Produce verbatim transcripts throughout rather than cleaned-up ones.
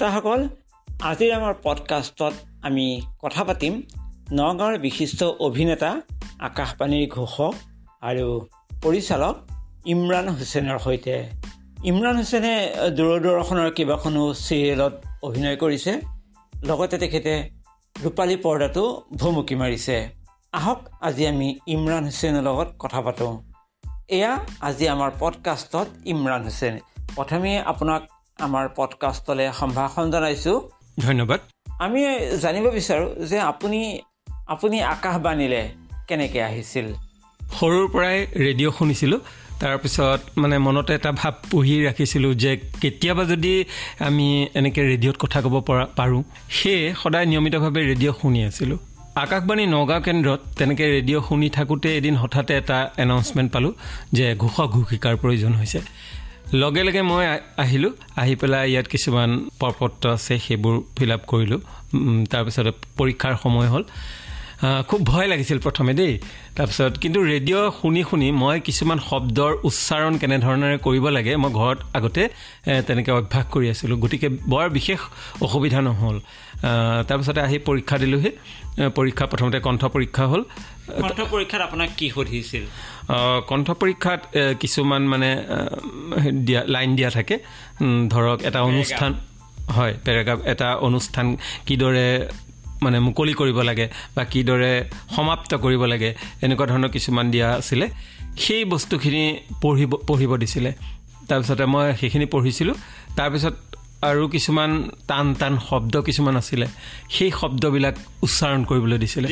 শ্ৰোতাসকল, আজিৰ আমাৰ পডকাষ্টত আমি কথা পাতিম নগাঁৱৰ বিশিষ্ট অভিনেতা আকাশবাণীৰ ঘোষক আৰু পৰিচালক ইমৰান হুছেইনৰ সৈতে। ইমৰান হুছেইনে দূৰদৰ্শনৰ কেইবাখনো চিৰিয়েলত অভিনয় কৰিছে, লগতে তেখেতে ৰূপালী পৰ্দাটো ভুমুকি মাৰিছে। আহক আজি আমি ইমৰান হুছেইনৰ লগত কথা পাতোঁ। এয়া আজি আমাৰ পডকাষ্টত ইমৰান হুছেইন। প্ৰথমে আপোনাক আমাৰ পডকাষ্টলৈ সম্ভাষণ জনাইছোঁ। ধন্যবাদ। আমি জানিব বিচাৰোঁ যে আপুনি আপুনি আকাশবাণীলৈ কেনেকৈ আহিছিল? সৰুৰ পৰাই ৰেডিঅ' শুনিছিলোঁ। তাৰপিছত মানে মনতে এটা ভাৱ পুহি ৰাখিছিলোঁ যে কেতিয়াবা যদি আমি এনেকৈ ৰেডিঅ'ত কথা ক'ব পৰা পাৰোঁ, সেয়ে সদায় নিয়মিতভাৱে ৰেডিঅ' শুনি আছিলোঁ। আকাশবাণী নগাঁও কেন্দ্ৰত তেনেকৈ ৰেডিঅ' শুনি থাকোঁতে এদিন হঠাতে এটা এনাউন্সমেণ্ট পালোঁ যে ঘোষক ঘোষিকাৰ প্ৰয়োজন হৈছে। লগে লগে মই আহিলোঁ। আহি পেলাই ইয়াত কিছুমান প্ৰপত্ৰ আছে, সেইবোৰ ফিল আপ কৰিলোঁ। তাৰপিছত পৰীক্ষাৰ সময় হ'ল। খুব ভয় লাগিছিল প্ৰথমে দেই। তাৰপিছত কিন্তু ৰেডিঅ' শুনি শুনি মই কিছুমান শব্দৰ উচ্চাৰণ কেনেধৰণেৰে কৰিব লাগে মই ঘৰত আগতে তেনেকৈ অভ্যাস কৰি আছিলোঁ, গতিকে বৰ বিশেষ অসুবিধা নহ'ল। তাৰপিছতে আহি পৰীক্ষা দিলোঁহি। পৰীক্ষা প্ৰথমতে কণ্ঠ পৰীক্ষা হ'ল। কণ্ঠ পৰীক্ষাত আপোনাক কি সুধিছিল? কণ্ঠ পৰীক্ষাত কিছুমান মানে দিয়া লাইন দিয়া থাকে। ধৰক এটা অনুষ্ঠান হয়, পেৰাগ্ৰাফ এটা অনুষ্ঠান কিদৰে মানে মুকলি কৰিব লাগে বা কিদৰে সমাপ্ত কৰিব লাগে, এনেকুৱা ধৰণৰ কিছুমান দিয়া আছিলে। সেই বস্তুখিনি পঢ়িব পঢ়িব দিছিলে। তাৰপিছতে মই সেইখিনি পঢ়িছিলোঁ। তাৰপিছত আৰু কিছুমান টান টান শব্দ কিছুমান আছিলে, সেই শব্দবিলাক উচ্চাৰণ কৰিবলৈ দিছিলে।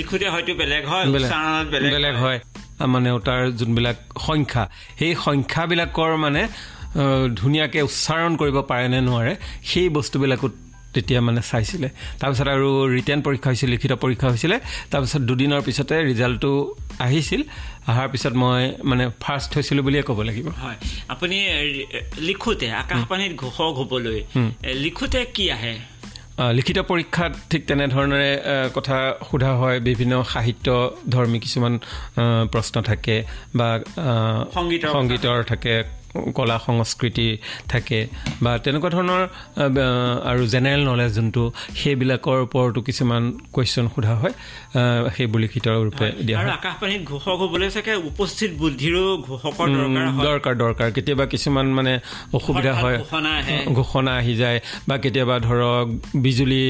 বেলেগ হয় মানে তাৰ যোনবিলাক সংখ্যা, সেই সংখ্যাবিলাকৰ মানে ধুনীয়াকৈ উচ্চাৰণ কৰিব পাৰে নে নোৱাৰে, সেই বস্তুবিলাকত তেতিয়া মানে চাইছিলে। তাৰপিছত আৰু ৰিটেন পৰীক্ষা হৈছিল, লিখিত পৰীক্ষা হৈছিলে। তাৰপিছত দুদিনৰ পিছতে ৰিজাল্টটো আহিছিল। অহাৰ পিছত মই মানে ফাৰ্ষ্ট হৈছিলোঁ বুলিয়ে ক'ব লাগিব। হয়, আপুনি লিখোঁতে আকাশবাণীত ঘোষক হ'বলৈ লিখোঁতে কি আহে? লিখিত পৰীক্ষাত ঠিক তেনেধৰণেৰে কথা সোধা হয়। বিভিন্ন সাহিত্য ধৰ্মী কিছুমান প্ৰশ্ন থাকে বা সংগীতৰ সংগীতৰ থাকে, কলা সংস্কৃতি থাকে বা তেনেকুৱা ধৰণৰ আৰু জেনেৰেল নলেজ যোনটো, সেইবিলাকৰ ওপৰতো কিছুমান কুৱেশ্যন সোধা হয়। সেইবোৰ লিখিত ৰূপে দিয়া হয়। আকাশবাণীত ঘোষক হ'বলৈ চাগে উপস্থিত বুদ্ধিৰো ঘোষকৰ দৰকাৰ দৰকাৰ দৰকাৰ কিছুমান মানে অসুবিধা হয়, ঘোষণা আহি যায় বা কেতিয়াবা ধৰক বিজুলী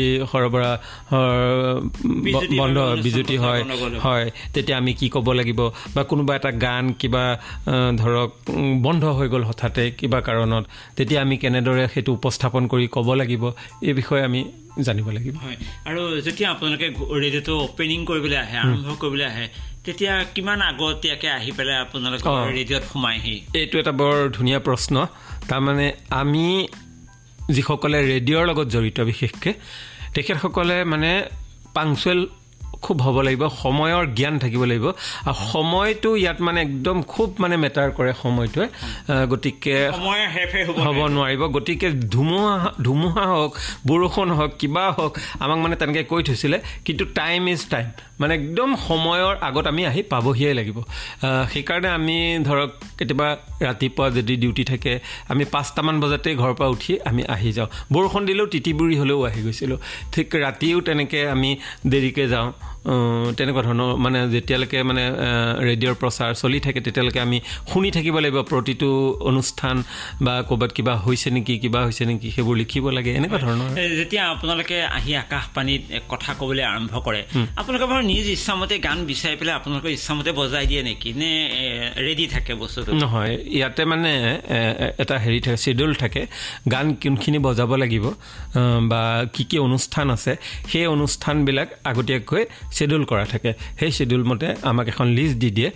সৰবৰাহৰ বন্ধ বিজুতি হয় হয় তেতিয়া আমি কি ক'ব লাগিব, বা কোনোবা এটা গান কিবা ধৰক বন্ধ হৈ গ'ল হঠাতে কিবা কাৰণত, তেতিয়া আমি কেনেদৰে সেইটো উপস্থাপন কৰি ক'ব লাগিব, এই বিষয়ে আমি জানিব লাগিব। হয়, আৰু যেতিয়া আপোনালোকে ৰেডিঅ'টো অপেনিং কৰিবলৈ আহে, আৰম্ভ কৰিবলৈ আহে, তেতিয়া কিমান আগতীয়াকৈ আহি পেলাই আপোনালোকে ৰেডিঅ'ত সোমাইহি? এইটো এটা বৰ ধুনীয়া প্ৰশ্ন। তাৰমানে আমি যিসকলে ৰেডিঅ'ৰ লগত জড়িত, বিশেষকৈ তেখেতসকলে মানে পাংচুৱেল খুব হ'ব লাগিব, সময়ৰ জ্ঞান থাকিব লাগিব। আৰু সময়টো ইয়াত মানে একদম খুব মানে মেটাৰ কৰে সময়টোৱে। গতিকে হ'ব নোৱাৰিব। গতিকে ধুমুহা ধুমুহা হওক, বৰষুণ হওক, কিবা হওক, আমাক মানে তেনেকৈ কৈ থৈছিলে। কিন্তু টাইম ইজ টাইম, মানে একদম সময়ৰ আগত আমি আহি পাবহিয়ে লাগিব। সেইকাৰণে আমি ধৰক কেতিয়াবা ৰাতিপুৱা যদি ডিউটি থাকে, আমি পাঁচটামান বজাতেই ঘৰৰ পৰা উঠি আমি আহি যাওঁ। বৰষুণ দিলেও তিতি বুৰি হ'লেও আহি গৈছিলোঁ। ঠিক ৰাতিও তেনেকৈ আমি দেৰিকৈ যাওঁ। তেনেকুৱা ধৰণৰ মানে যেতিয়ালৈকে মানে ৰেডিঅ'ৰ প্ৰচাৰ চলি থাকে তেতিয়ালৈকে আমি শুনি থাকিব লাগিব প্ৰতিটো অনুষ্ঠান, বা ক'ৰবাত কিবা হৈছে নেকি কিবা হৈছে নেকি সেইবোৰ লিখিব লাগে, এনেকুৱা ধৰণৰ। যেতিয়া আপোনালোকে আহি আকাশবাণীত কথা ক'বলৈ আৰম্ভ কৰে, আপোনালোকে বাৰু নিজ ইচ্ছামতে গান বিচাৰি পেলাই আপোনালোকৰ ইচ্ছামতে বজাই দিয়ে নেকি, নে ৰেডি থাকে বস্তুটো? নহয়, ইয়াতে মানে এটা হেৰি থাকে, শ্বেডিউল থাকে, গান কোনখিনি বজাব লাগিব বা কি কি অনুষ্ঠান আছে, সেই অনুষ্ঠানবিলাক আগতীয়াকৈ শ্বেডিউল কৰা থাকে। সেই শ্বেডিউল মতে আমাক এখন লিষ্ট দি দিয়ে,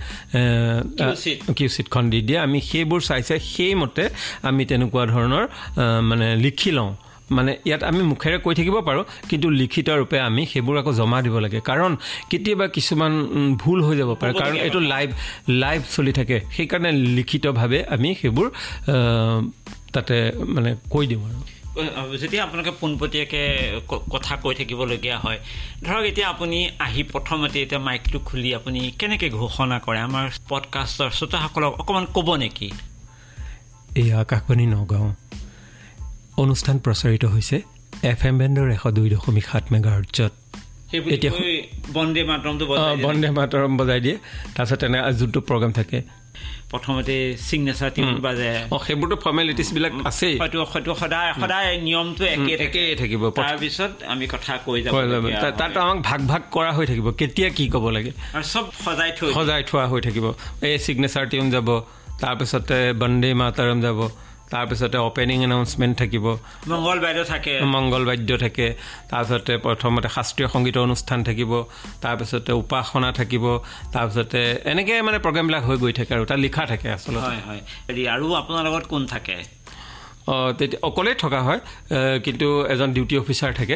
কিউ চিটখন দি দিয়ে। আমি সেইবোৰ চাই চাই সেইমতে আমি তেনেকুৱা ধৰণৰ মানে লিখি লওঁ। মানে ইয়াত আমি মুখেৰে কৈ থাকিব পাৰোঁ, কিন্তু লিখিত ৰূপে আমি সেইবোৰ আকৌ জমা দিব লাগে। কাৰণ কেতিয়াবা কিছুমান ভুল হৈ যাব পাৰে, কাৰণ এইটো লাইভ লাইভ চলি থাকে। সেইকাৰণে লিখিতভাৱে আমি সেইবোৰ তাতে মানে কৈ দিওঁ। আৰু যেতিয়া আপোনালোকে পোনপটীয়াকৈ কথা কৈ থাকিবলগীয়া হয়, ধৰক এতিয়া আপুনি আহি প্ৰথমতে এতিয়া মাইকটো খুলি আপুনি কেনেকৈ ঘোষণা কৰে, আমাৰ পডকাষ্টৰ শ্ৰোতাসকলক অকণমান ক'ব নেকি? এই আকাশবাণী নগাঁও অনুষ্ঠান প্ৰচাৰিত হৈছে এফ এম বেণ্ডৰ এশ দুই দশমিক সাত মেগাহাৰ্টজত এতিয়া বন্দে মাতৰমটো বজাই বন্দে মাতৰম বজাই দিয়ে। তাৰপিছত তেনে যোনটো প্ৰগ্ৰাম থাকে প্ৰথমতে চিগনেচাৰ টিউন বাজে, অঁ সেইবোৰতো ফৰ্মেলিটিছবিলাক আছেই, হয়তো হয়তো সদায় সদায় নিয়মটো একে একেই থাকিব। তাৰপিছত আমি কথা কৈ যাব, তাতো আমাক ভাগ ভাগ কৰা হৈ থাকিব কেতিয়া কি ক'ব লাগে, আৰু চব সজাই থৈ সজাই থোৱা হৈ থাকিব। এই চিগনেচাৰ টিউন যাব, তাৰপিছতে বন্দে মাতৰম যাব, তাৰপিছতে অপেনিং এনাউন্সমেণ্ট থাকিব, মংগল বাদ্য থাকে মংগল বাদ্য থাকে, তাৰপিছতে প্ৰথমতে শাস্ত্ৰীয় সংগীতৰ অনুষ্ঠান থাকিব, তাৰপিছতে উপাসনা থাকিব, তাৰপিছতে এনেকৈ মানে প্ৰগ্ৰেমবিলাক হৈ গৈ থাকে আৰু তাত লিখা থাকে আচলতে। হয় হয়। আৰু আপোনাৰ লগত কোন থাকে? অঁ তেতিয়া অকলেই থকা হয়, কিন্তু এজন ডিউটি অফিচাৰ থাকে,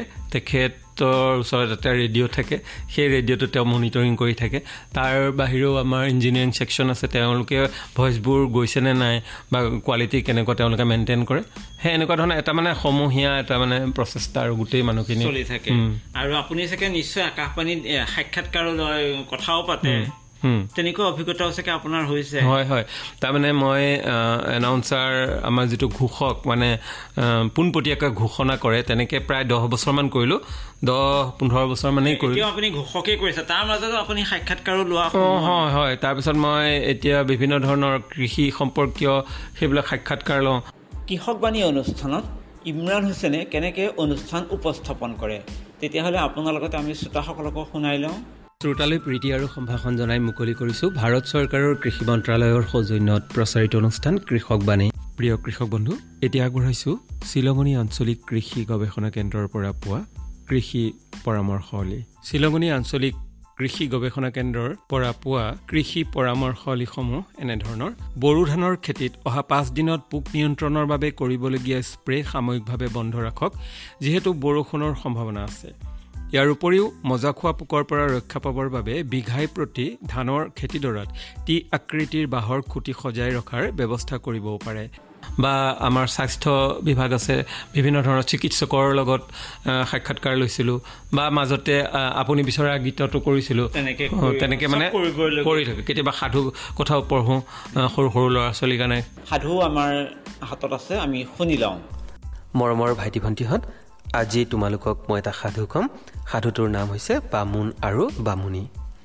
তেখেতৰ ওচৰত এটা ৰেডিঅ' থাকে, সেই ৰেডিঅ'টো তেওঁ মনিটৰিং কৰি থাকে। তাৰ বাহিৰেও আমাৰ ইঞ্জিনিয়াৰিং ছেকশ্যন আছে, তেওঁলোকে ভইচবোৰ গৈছেনে নাই বা কোৱালিটি কেনেকুৱা তেওঁলোকে মেইনটেইন কৰে। সেই এনেকুৱা ধৰণৰ এটা মানে সমূহীয়া এটা মানে প্ৰচেষ্টা আৰু গোটেই মানুহখিনি চলি থাকে। আৰু আপুনি চাগে নিশ্চয় আকাশবাণীত সাক্ষাৎকাৰলৈ কথাও পাতে, তেনেকুৱা অভিজ্ঞতাও চাগে আপোনাৰ হৈছে? হয় হয়। তাৰমানে মই এনাউন্সাৰ আমাৰ যিটো ঘোষক মানে পোনপটীয়াকৈ ঘোষণা কৰে তেনেকৈ প্ৰায় দহ বছৰমান কৰিলোঁ, দহ পোন্ধৰ বছৰ মানেই কৰিলোঁ। আপুনি ঘোষকেই কৰিছে, তাৰ মাজতো আপুনি সাক্ষাৎকাৰো লোৱা? অঁ হয় হয়। তাৰপিছত মই এতিয়া বিভিন্ন ধৰণৰ কৃষি সম্পৰ্কীয় সেইবিলাক সাক্ষাৎকাৰ লওঁ। কৃষকবাণী অনুষ্ঠানত ইমৰান হুছেইনে কেনেকৈ অনুষ্ঠান উপস্থাপন কৰে, তেতিয়াহ'লে আপোনাৰ লগতে আমি শ্ৰোতাসকলকো শুনাই লওঁ। শ্ৰোতালৈ প্ৰীতি আৰু সম্ভাষণ জনাই মুকলি কৰিছোঁ ভাৰত চৰকাৰৰ কৃষি মন্ত্ৰালয়ৰ সৌজন্যত প্ৰচাৰিত অনুষ্ঠান কৃষকবাণী। প্ৰিয় কৃষক বন্ধু, এতিয়া আগবঢ়াইছোঁ শিলঙনি আঞ্চলিক কৃষি গৱেষণা কেন্দ্ৰৰ পৰা পোৱা কৃষি পৰামৰ্শৱলী। শিলঙনি আঞ্চলিক কৃষি গৱেষণা কেন্দ্ৰৰ পৰা পোৱা কৃষি পৰামৰ্শৱলীসমূহ এনেধৰণৰ: বড়ো ধানৰ খেতিত অহা পাঁচ দিনত পোক নিয়ন্ত্ৰণৰ বাবে কৰিবলগীয়া স্প্ৰে সাময়িকভাৱে বন্ধ ৰাখক, যিহেতু বৰষুণৰ সম্ভাৱনা আছে। ইয়াৰ উপৰিও মজাখোৱা পোকৰ পৰা ৰক্ষা পাবৰ বাবে বিঘাই প্ৰতি ধানৰ খেতিডৰাত টি আকৃতিৰ বাঁহৰ খুঁটি সজাই ৰখাৰ ব্যৱস্থা কৰিবও পাৰে। বা আমাৰ স্বাস্থ্য বিভাগ আছে, বিভিন্ন ধৰণৰ চিকিৎসকৰ লগত সাক্ষাৎকাৰ লৈছিলোঁ, বা মাজতে আপুনি বিচৰা গীতটো কৰিছিলোঁ। তেনেকৈ মানে কৰি থাকে। কেতিয়াবা সাধু কথাও পঢ়োঁ সৰু সৰু ল'ৰা ছোৱালীৰ কাৰণে। সাধু আমাৰ হাতত আছে, আমি শুনি লওঁ। মৰমৰ ভাইটি ভণ্টিহঁত, আজি তোমালোকক মই এটা সাধু ক'ম। সাধুটোৰ নাম হৈছে বামুণ আৰু বামুণী।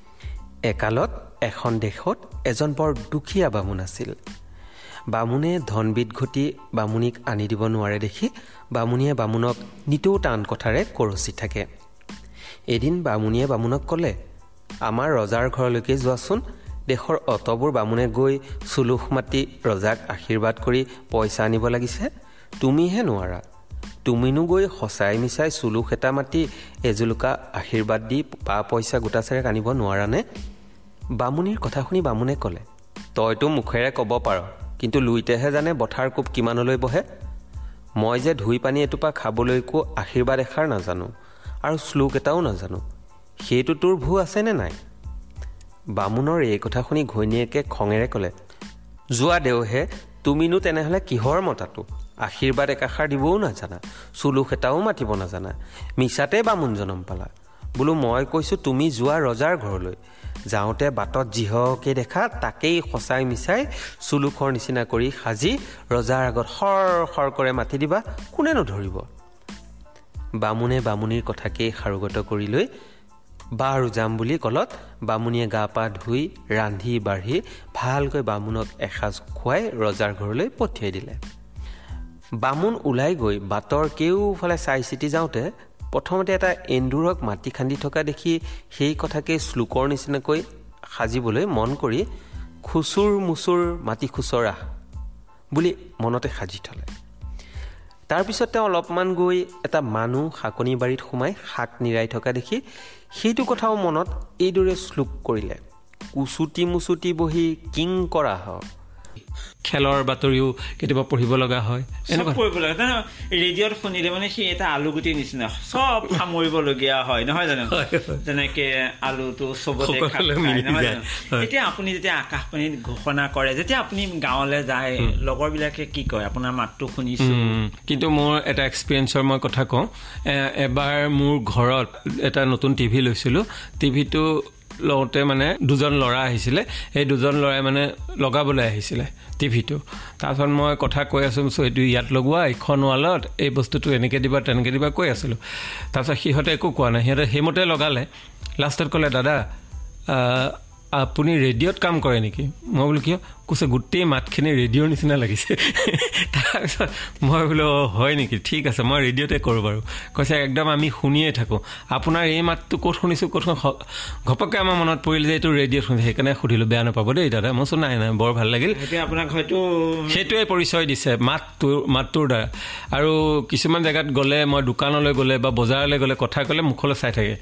একালত এখন দেশত এজন বৰ দুখীয়া বামুণ আছিল। বামুণে ধনবিধ ঘটি বামুণীক আনি দিব নোৱাৰে দেখি বামুণীয়ে বামুণক নিতৌ টান কথাৰে কৰচি থাকে। এদিন বামুণীয়ে বামুণক ক'লে, আমাৰ ৰজাৰ ঘৰলৈকে যোৱাচোন। দেশৰ অতবোৰ বামুণে গৈ চুলুখ মাতি ৰজাক আশীৰ্বাদ কৰি পইচা আনিব লাগিছে, তুমিহে নোৱাৰা। তুমিনো গৈ সঁচাই মিছাই চুলুখ এটা মাতি এজুলুকা আশীৰ্বাদ দি পা পইচা গোটাচেৰেক আনিব নোৱাৰানে? বামুণীৰ কথা শুনি বামুণে ক'লে, তইতো মুখেৰে ক'ব পাৰ, কিন্তু লুইতেহে জানে বঠাৰ কোব কিমানলৈ বহে। মই যে ধুই পানী এটোপা খাবলৈকো আশীৰ্বাদ এষাৰ নাজানো আৰু শ্লোক এটাও নাজানো, সেইটো তোৰ ভু আছেনে নাই? বামুণৰ এই কথা শুনি ঘৈণীয়েকে খঙেৰে ক'লে, যোৱা দেওহে, তুমিনো তেনেহ'লে কিহৰ মতাটো? আশীৰ্বাদ একাষাৰ দিবও নাজানা, চুলুখ এটাও মাতিব নাজানা, মিছাতে বামুণ জনম পালা। বোলো মই কৈছোঁ তুমি যোৱা ৰজাৰ ঘৰলৈ, যাওঁতে বাটত যিহকে দেখা তাকেই সঁচাই মিছাই চুলুখৰ নিচিনা কৰি সাজি ৰজাৰ আগত খৰ খৰ কৰে মাতি দিবা, কোনেনো ধৰিব? বামুণে বামুণীৰ কথাকেই সাৰোগত কৰি লৈ বাৰু যাম বুলি ক'লত বামুণীয়ে গা পা ধুই ৰান্ধি বাঢ়ি ভালকৈ বামুণক এসাঁজ খুৱাই ৰজাৰ ঘৰলৈ পঠিয়াই দিলে। বামুণ ওলাই গৈ বাটৰ কেওফালে চাই চিতি যাওঁতে প্ৰথমতে এটা এন্দুৰক মাটি খান্দি থকা দেখি সেই কথাকে শ্লোকৰ নিচিনাকৈ সাজিবলৈ মন কৰি খুচুৰ মুচুৰ মাটি খুচৰা বুলি মনতে সাজি থলে। তাৰপিছত তেওঁ অলপমান গৈ এটা মানুহ শাকনি বাৰীত সোমাই শাক নিৰাই থকা দেখি সেইটো কথাও মনত এইদৰে শ্লোক কৰিলে, কুচুটি মুচুটি বহি কিং কৰা হ। খেলৰ বাতৰিও কেতিয়াবা পঢ়িব লগা হয়, এনেকুৱা কৰিব লাগে। ৰেডিঅ'ত শুনিলে মানে সি এটা আলুগুটি নিচিনা চব সামৰিবলগীয়া হয়, নহয় জানো? যেনেকে আলুটো চবতে নহয় জানো? এতিয়া আপুনি যেতিয়া আকাশবাণীত ঘোষণা কৰে, যেতিয়া আপুনি গাঁৱলৈ যায়, লগৰবিলাকে কি কয়? আপোনাৰ মাতটো শুনিছোঁ, কিন্তু মোৰ এটা এক্সপিৰিয়েঞ্চৰ মই কথা কওঁ। এবাৰ মোৰ ঘৰত এটা নতুন টিভি লৈছিলোঁ। টিভিটো লওঁতে মানে দুজন ল'ৰা আহিছিলে এই দুজন ল'ৰাই মানে লগাবলৈ আহিছিলে টিভিটো তাৰপিছত মই কথা কৈ আছোঁ এইটো ইয়াত লগোৱা এইখন ৱালত এই বস্তুটো এনেকৈ দিবা তেনেকৈ দিবা কৈ আছিলোঁ তাৰপিছত সিহঁতে একো কোৱা নাই সিহঁতে সেইমতে লগালে লাষ্টত ক'লে দাদা আপুনি ৰেডিঅ'ত কাম কৰে নেকি মই বোলো কিয় কৈছে গোটেই মাতখিনি ৰেডিঅ'ৰ নিচিনা লাগিছে তাৰপিছত মই বোলো হয় নেকি ঠিক আছে মই ৰেডিঅ'তে কৰোঁ বাৰু কৈছে একদম আমি শুনিয়ে থাকোঁ আপোনাৰ এই মাতটো ক'ত শুনিছোঁ ক'ত ঘপককৈ আমাৰ মনত পৰিল যে এইটো ৰেডিঅ'ত শুনিছে সেইকাৰণে সুধিলোঁ বেয়া নাপাব দেই দাদা মই চোন নাই নাই বৰ ভাল লাগিল আপোনাক হয়তো সেইটোৱে পৰিচয় দিছে মাতটোৰ মাতটোৰ দ্বাৰা আৰু কিছুমান জেগাত গ'লে মই দোকানলৈ গ'লে বা বজাৰলৈ গ'লে কথা ক'লে মুখলৈ চাই থাকে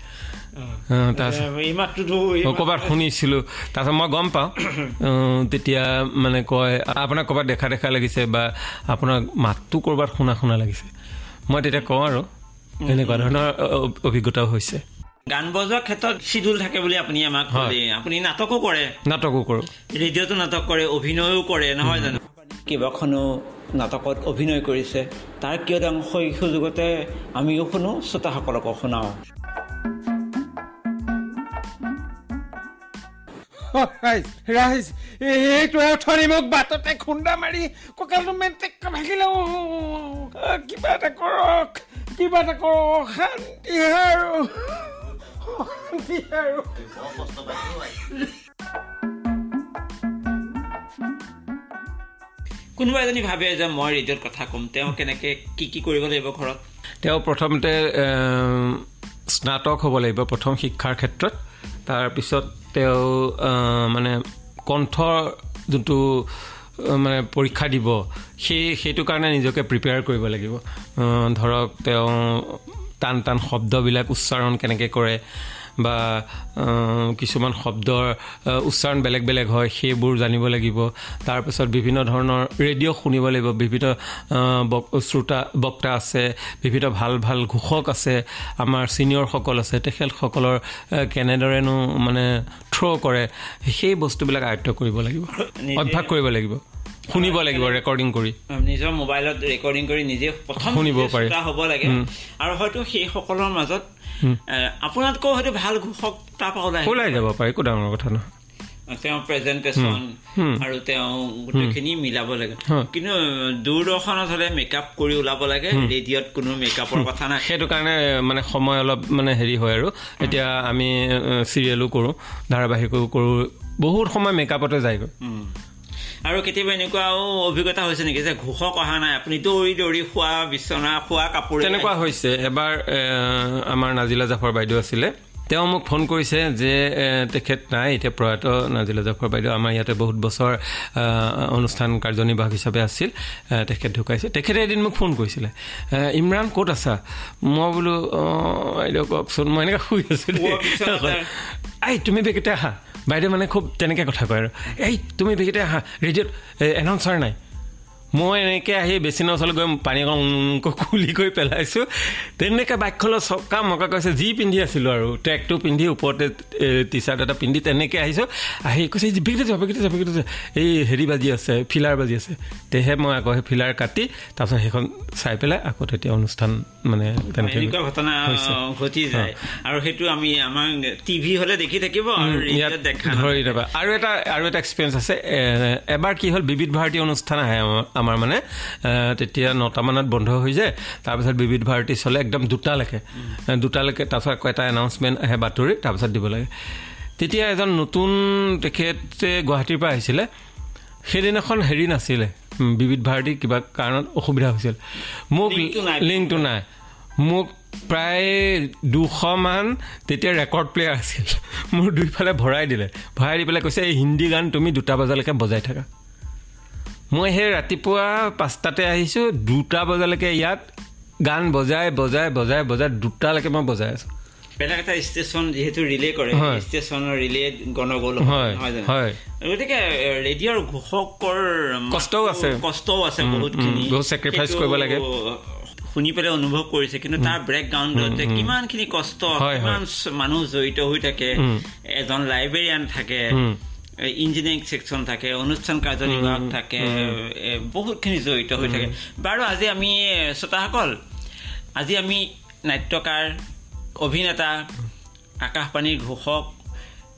ক'ৰবাত শুনিছিলোঁ তাৰপিছত মই গম পাওঁ তেতিয়া মানে কয় আপোনাক ক'ৰবাত দেখা দেখা লাগিছে বা আপোনাৰ মাতটো ক'ৰবাত শুনা শুনা লাগিছে মই তেতিয়া কওঁ আৰু এনেকুৱা ধৰণৰ অভিজ্ঞতাও হৈছে গান বজোৱাৰ ক্ষেত্ৰত চিডুল থাকে বুলি আপুনি আমাক ক'লে আপুনি নাটকো কৰে নাটকো কৰোঁ ৰেডিঅ'টো নাটক কৰে অভিনয়ো কৰে নহয় জানো কেইবাখনো নাটকত অভিনয় কৰিছে তাৰ কিয় অংশ এই সুযোগতে আমিও শুনো শ্ৰোতাসকলকো শুনাওঁ ৰাইজ এইটো অথনি মোক বাটতে খুন্দা মাৰি কঁকালটো মেণ্টেক ভাগিলে কিবা এটা কৰক কিবা এটা কৰক শান্তি আৰু শান্তি আৰু কোনোবা এজনী ভাবে যে মই ৰেডিঅ'ত কথা ক'ম তেওঁ কেনেকৈ কি কি কৰিব লাগিব ঘৰত তেওঁ প্ৰথমতে স্নাতক হ'ব লাগিব প্ৰথম শিক্ষাৰ ক্ষেত্ৰত তাৰপিছত তেওঁ মানে কণ্ঠৰ যোনটো মানে পৰীক্ষা দিব সেই সেইটো কাৰণে নিজকে প্ৰিপেয়াৰ কৰিব লাগিব ধৰক তেওঁ টান টান শব্দবিলাক উচ্চাৰণ কেনেকৈ কৰে বা কিছুমান শব্দৰ উচ্চাৰণ বেলেগ বেলেগ হয় সেইবোৰ জানিব লাগিব তাৰপিছত বিভিন্ন ধৰণৰ ৰেডিঅ' শুনিব লাগিব বিভিন্ন শ্ৰোতা বক্তা আছে বিভিন্ন ভাল ভাল ঘোষক আছে আমাৰ ছিনিয়ৰসকল আছে তেখেতসকলৰ কেনেদৰেনো মানে থ্ৰ' কৰে সেই বস্তুবিলাক আয়ত্ব কৰিব লাগিব অভ্যাস কৰিব লাগিব শুনিব লাগিব ৰেকৰ্ডিং কৰি নিজৰ মোবাইলত ৰেকৰ্ডিং কৰি নিজে প্ৰথম শুনিব পাৰে হ'ব লাগে আৰু হয়তো সেইসকলৰ মাজত আপোনাতকৈ হয়তো ভাল ঘোষক তাৰ পৰা ওলাই ওলাই যাব পাৰে একো ডাঙৰ কথা নহয় তেওঁ প্ৰেজেণ্টেশ্যন আৰু তেওঁ গোটেইখিনি মিলাব লাগে কিন্তু দূৰদৰ্শনত হ'লে মেকআপ কৰি ওলাব লাগে ৰেডিঅ'ত কোনো মেকআপৰ কথা নাই সেইটো কাৰণে মানে সময় অলপ মানে হেৰি হয় আৰু এতিয়া আমি চিৰিয়েলো কৰোঁ ধাৰাবাহিকো কৰোঁ বহুত সময় মেকআপতে যায়গৈ আৰু কেতিয়াবা এনেকুৱাও অভিজ্ঞতা হৈছে নেকি যে ঘোষক অহা নাই আপুনি দৌৰি দৌৰি খোৱা বিচনা খোৱা কাপোৰ তেনেকুৱা হৈছে এবাৰ আমাৰ নাজিলা জাফৰ বাইদেউ আছিলে তেওঁ মোক ফোন কৰিছে যে তেখেত নাই এতিয়া প্ৰয়াত নাজিলা জাফৰ বাইদেউ আমাৰ ইয়াতে বহুত বছৰ অনুষ্ঠান কাৰ্যনিৰ্বাহক হিচাপে আছিল তেখেত ঢুকাইছে তেখেতে এদিন মোক ফোন কৰিছিলে ইমৰান ক'ত আছা মই বোলো বাইদেউ কওকচোন মই এনেকৈ শুই আছোঁ এই তুমি বেগেতে আহা বাইদেউ মানে খুব তেনেকৈ কথা কয় আৰু এই তুমি বেগেতে আহা ৰেডিঅ'ত এনাউন্সাৰ নাই মই এনেকৈ আহি বেচিনৰ ওচৰলৈ গৈ পানী অকণ খুলি কৰি পেলাইছোঁ তেনেকৈ বাইকখনৰ চকা মকা কৈছে যি পিন্ধি আছিলোঁ আৰু ট্ৰেকটো পিন্ধি ওপৰতে টি চাৰ্ট এটা পিন্ধি তেনেকৈ আহিছোঁ আহি কৈছে বেগেতে যোৱা বেগেতে যোৱা বেগেতে যোৱা এই হেৰি বাজি আছে ফিলাৰ বাজি আছে তেহে মই আকৌ সেই ফিলাৰ কাটি তাৰপিছত সেইখন চাই পেলাই আকৌ তেতিয়া অনুষ্ঠান মানে তেনেকৈ এনেকুৱা ঘটনা ঘটি যায় আৰু সেইটো আমি আমাৰ টিভি হ'লে দেখি থাকিব আৰু ৰেডিঅ'ত দেখা ধৰি নাপায় আৰু এটা আৰু এটা এক্সপিৰিয়েঞ্চ আছে এবাৰ কি হ'ল বিবিধ ভাৰতী অনুষ্ঠান আহে আমাৰ মানে তেতিয়া নটামানত বন্ধ হৈ যায় তাৰপিছত বিবিধ ভাৰতী চলে একদম দুটালৈকে দুটালৈকে তাৰপিছত আকৌ এটা এনাউন্সমেণ্ট আহে বাতৰি তাৰপিছত দিব লাগে তেতিয়া এজন নতুন তেখেতে গুৱাহাটীৰ পৰা আহিছিলে সেইদিনাখন হেৰি নাছিলে বিবিধ ভাৰতী কিবা কাৰণত অসুবিধা হৈছিল মোক লিংকটো নাই মোক প্ৰায় দুশমান তেতিয়া ৰেকৰ্ড প্লেয়াৰ আছিল মোৰ দুইফালে ভৰাই দিলে ভৰাই দি পেলাই কৈছে এই হিন্দী গান তুমি দুটা বজালৈকে বজাই থাকা মই সেই ৰাতিপুৱা পাঁচটাতে আহিছোঁ দুটা বজালৈকে ইয়াত গান বজাই বজাই বজাই বজাই দুটালৈকে মই বজাই আছোঁ বেলেগ এটা ষ্টেচন যিহেতু ৰিলে কৰে ষ্টেচনৰ ৰিলে গণগোল হয় গতিকে ৰেডিঅ'ৰ ঘোষকৰ কষ্টও আছে কষ্টও আছে বহুতখিনি বহুত ছেক্ৰিফাইচ কৰিব লাগে শুনি পেলাই অনুভৱ কৰিছে কিন্তু তাৰ বেকগ্ৰাউণ্ডত যে কিমানখিনি কষ্ট কিমান মানুহ জড়িত হৈ থাকে এজন লাইব্ৰেৰিয়ান থাকে ইঞ্জিনিয়াৰিং ছেকশ্যন থাকে অনুষ্ঠান কাৰ্যনিৰ্বাহক থাকে বহুতখিনি জড়িত হৈ থাকে বাৰু আজি আমি শ্ৰোতাসকল আজি আমি নাট্যকাৰ অভিনেতা আকাশবাণীৰ ঘোষক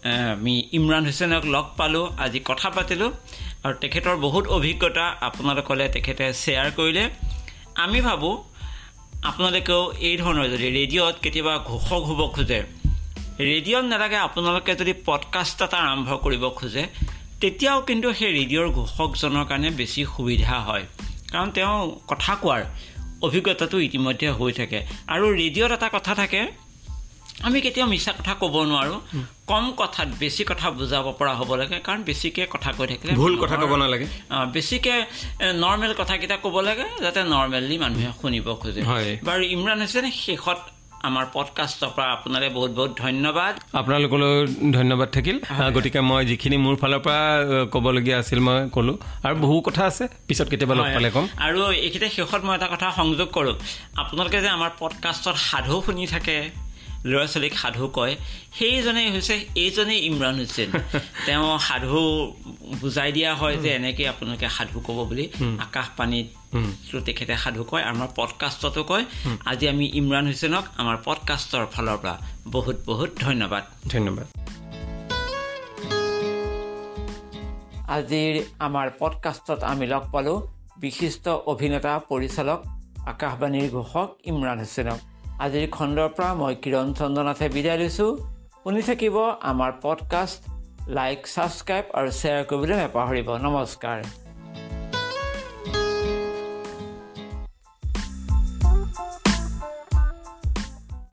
আমি ইমৰান হুছেইনক লগ পালোঁ, আজি কথা পাতিলোঁ আৰু তেখেতৰ বহুত অভিজ্ঞতা আপোনালোকলৈ তেখেতে শ্বেয়াৰ কৰিলে। আমি ভাবোঁ আপোনালোকেও এই ধৰণৰ যদি ৰেডিঅ'ত কেতিয়াবা ঘোষক হ'ব খোজে, ৰেডিঅ'ত নালাগে আপোনালোকে যদি পডকাষ্ট এটা আৰম্ভ কৰিব খোজে, তেতিয়াও কিন্তু সেই ৰেডিঅ'ৰ ঘোষকজনৰ কাৰণে বেছি সুবিধা হয়, কাৰণ তেওঁ কথা কোৱাৰ অভিজ্ঞতাটো ইতিমধ্যে হৈ থাকে। আৰু ৰেডিঅ'ত এটা কথা থাকে, আমি কেতিয়াও মিছা কথা ক'ব নোৱাৰোঁ, কম কথাত বেছি কথা বুজাব পৰা হ'ব লাগে, কাৰণ বেছিকৈ কথা কৈ থাকিলে ভুল কথা ক'ব নালাগে, বেছিকৈ নৰ্মেল কথাকেইটা ক'ব লাগে যাতে নৰ্মেলি মানুহে শুনিব খোজে। বাৰু ইমৰান হুছেইন, শেষত আমাৰ পডকাষ্টৰ পৰা আপোনালৈ বহুত বহুত ধন্যবাদ। আপোনালোকলৈ ধন্যবাদ থাকিল। গতিকে মই যিখিনি মোৰ ফালৰ পৰা ক'বলগীয়া আছিল মই ক'লোঁ, আৰু বহু কথা আছে পিছত কেতিয়াবা লগ পালে ক'ম। আৰু এইখিনিতে শেষত মই এটা কথা সংযোগ কৰোঁ, আপোনালোকে যে আমাৰ পডকাষ্টত সাধু শুনি থাকে, ল'ৰা ছোৱালীক সাধু কয়, সেইজনেই হৈছে এইজনেই ইমৰান হুছেইন। তেওঁ সাধু বুজাই দিয়া হয় যে এনেকৈ আপোনালোকে সাধু ক'ব বুলি, আকাশবাণীত তেখেতে সাধু কয়, আমাৰ পডকাষ্টতো কয়। আজি আমি ইমৰান হুছেইনক আমাৰ পডকাষ্টৰ ফালৰ পৰা বহুত বহুত ধন্যবাদ ধন্যবাদ আজিৰ আমাৰ পডকাষ্টত আমি লগ পালোঁ বিশিষ্ট অভিনেতা পৰিচালক আকাশবাণীৰ ঘোষক ইমৰান হুছেইনক। আজিৰ খণ্ডৰ পৰা মই কিৰণ চন্দ্ৰনাথে বিদায় লৈছোঁ। শুনি থাকিব আমাৰ পডকাষ্ট, লাইক, ছাবস্ক্ৰাইব আৰু শ্বেয়াৰ কৰিবলৈ নাপাহৰিব। নমস্কাৰ।